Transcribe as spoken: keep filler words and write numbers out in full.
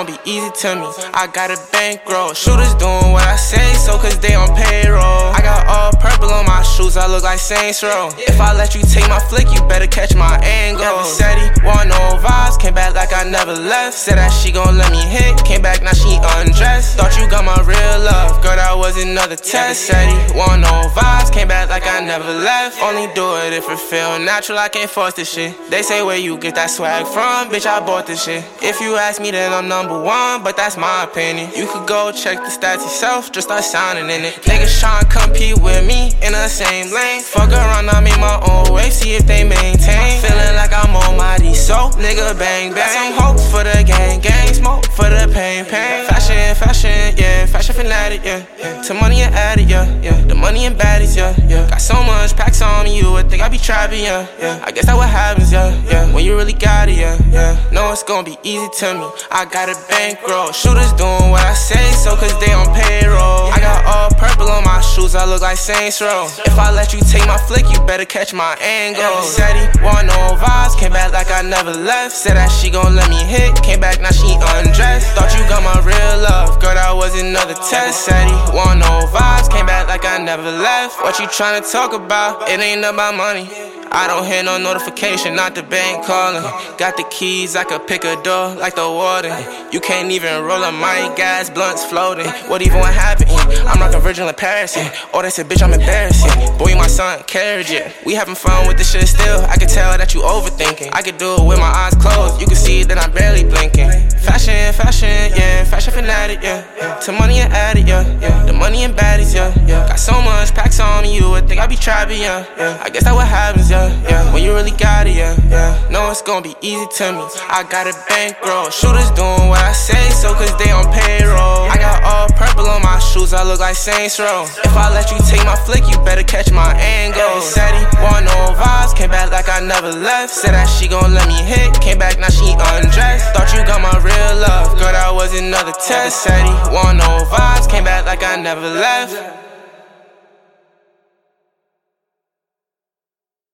gon' be easy to me. I got a bankroll, shooters doing what I say, so cause they on payroll. I got all purple on my shoes, I look like Saints Row. If I let you take my flick, you better catch my angle. Never said he want no vibes, came back like I never left. Said that she gon' let me hit, came back now she undressed. Thought you got my real love, girl that was another test. Said he want no vibes, came back like I never left. Only do it if it feel natural, I can't force this shit. They say where you get that swag from, bitch I bought this shit. If you ask me then I'm number one, but that's my opinion. You could go check the stats yourself, just start signing in it. Niggas tryna compete with me in the same lane. Fuck around, I make my own wave, see if they maintain. Feeling like I'm on my D, so nigga bang bang. Got some hope for the gang, gang smoke for the pain, pain. Fashion, fashion, yeah, fashion fanatic, yeah, yeah. To money and addict, yeah, yeah. The money and baddies, yeah, yeah. Got so much packs on me, you would think I be trapping, yeah, yeah. I guess that's what happens, yeah, yeah. When you really got it, yeah, yeah. Know it's gonna be easy to me. I got a bankroll, shooters doing what I say, so cause they on payroll. I got all purple on my shoes, I look like Saints Row. If I let you take my flick, you better catch my angle. Said he want no vibes, came back like I never left. Said that she gon' let me hit, came back now she undressed. Thought you got my real love, girl that was another test. Said he want no vibes, came back like I never left. What you tryna talk about? It ain't about money. I don't hear no notification, not the bank calling. Got the keys, I could pick a door like the warden. You can't even roll up my gas, blunts floating. What even what happened? I'm rockin' Virgil in Paris, yeah. Oh, they said, bitch, I'm embarrassed, yeah. Boy, you my son, carriage, yeah. We having fun with this shit still. I can tell that you overthinking. I could do it with my eyes closed. You can see that I'm barely blinking. Fashion, fashion, yeah. Fashion fanatic, yeah, yeah. To money and addict, yeah, yeah. The money and baddies, yeah, yeah. Got so much packs on me, you would think I be trapping, yeah, yeah. I guess that's what happens, yeah. Yeah, when you really got it, yeah, yeah. Know it's gonna be easy to me. I got a bankroll, shooters doing what I say, so cause they on payroll. I got all purple on my shoes, I look like Saints Row. If I let you take my flick, you better catch my angle. Said he want no vibes, came back like I never left. Said that she gon' let me hit, came back now she undressed. Thought you got my real love, girl that was another test. Said he want no vibes, came back like I never left.